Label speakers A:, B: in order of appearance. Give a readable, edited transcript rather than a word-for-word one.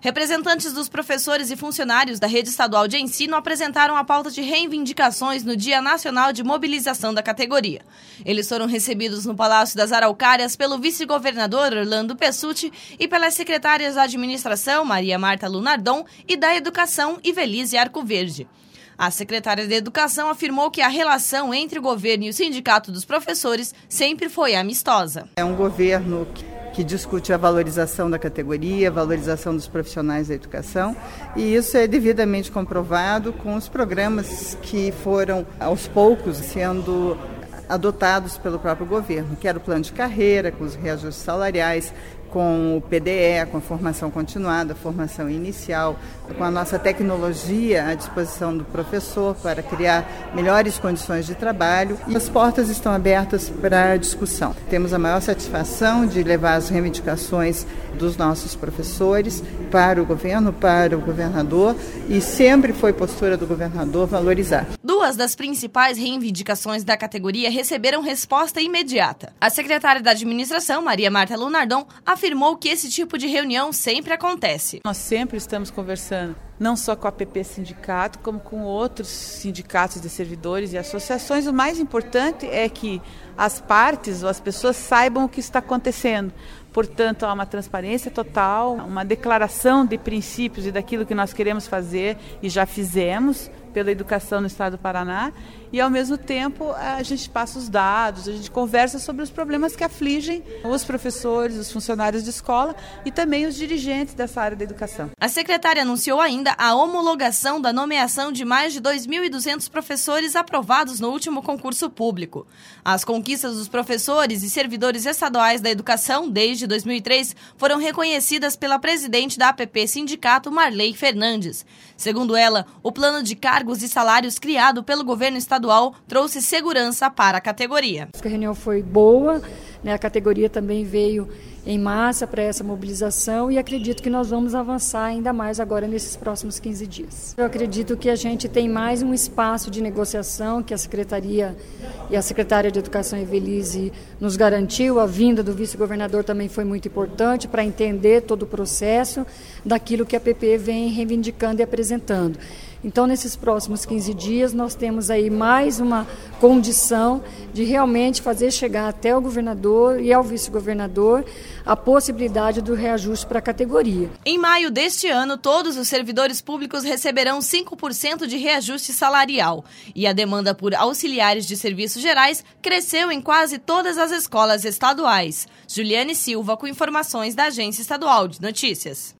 A: Representantes dos professores e funcionários da Rede Estadual de Ensino apresentaram a pauta de reivindicações no Dia Nacional de Mobilização da categoria. Eles foram recebidos no Palácio das Araucárias pelo vice-governador Orlando Pessutti e pelas secretárias da Administração, Maria Marta Lunardon, e da Educação, Ivelise Arcoverde. A secretária de Educação afirmou que a relação entre o governo e o sindicato dos professores sempre foi amistosa.
B: É um governo que discute a valorização da categoria, a valorização dos profissionais da educação, e isso é devidamente comprovado com os programas que foram, aos poucos, sendo adotados pelo próprio governo, que era o plano de carreira, com os reajustes salariais, com o PDE, com a formação continuada, a formação inicial, com a nossa tecnologia à disposição do professor para criar melhores condições de trabalho. E as portas estão abertas para a discussão. Temos a maior satisfação de levar as reivindicações dos nossos professores para o governo, para o governador, e sempre foi postura do governador valorizar.
A: Duas das principais reivindicações da categoria receberam resposta imediata. A secretária da Administração, Maria Marta Lunardon, afirmou que esse tipo de reunião sempre acontece.
C: Nós sempre estamos conversando, não só com a APP Sindicato, como com outros sindicatos de servidores e associações. O mais importante é que as partes ou as pessoas saibam o que está acontecendo. Portanto, há uma transparência total, uma declaração de princípios e daquilo que nós queremos fazer e já fizemos pela educação no estado do Paraná, e ao mesmo tempo a gente passa os dados, a gente conversa sobre os problemas que afligem os professores, os funcionários de escola e também os dirigentes dessa área da educação.
A: A secretária anunciou ainda a homologação da nomeação de mais de 2.200 professores aprovados no último concurso público. As conquistas dos professores e servidores estaduais da educação desde 2003 foram reconhecidas pela presidente da APP Sindicato, Marley Fernandes. Segundo ela, o plano de cargos e salários criado pelo governo estadual trouxe segurança para a categoria.
D: A reunião foi boa, a categoria também veio em massa para essa mobilização e acredito que nós vamos avançar ainda mais agora nesses próximos 15 dias. Eu acredito que a gente tem mais um espaço de negociação que a Secretaria e a Secretária de Educação, Ivelise, nos garantiu. A vinda do vice-governador também foi muito importante para entender todo o processo daquilo que a APP vem reivindicando e apresentando. Então, nesses próximos 15 dias, nós temos aí mais uma condição de realmente fazer chegar até o governador e ao vice-governador a possibilidade do reajuste para a categoria.
A: Em maio deste ano, todos os servidores públicos receberão 5% de reajuste salarial. E a demanda por auxiliares de serviços gerais cresceu em quase todas as escolas estaduais. Juliane Silva, com informações da Agência Estadual de Notícias.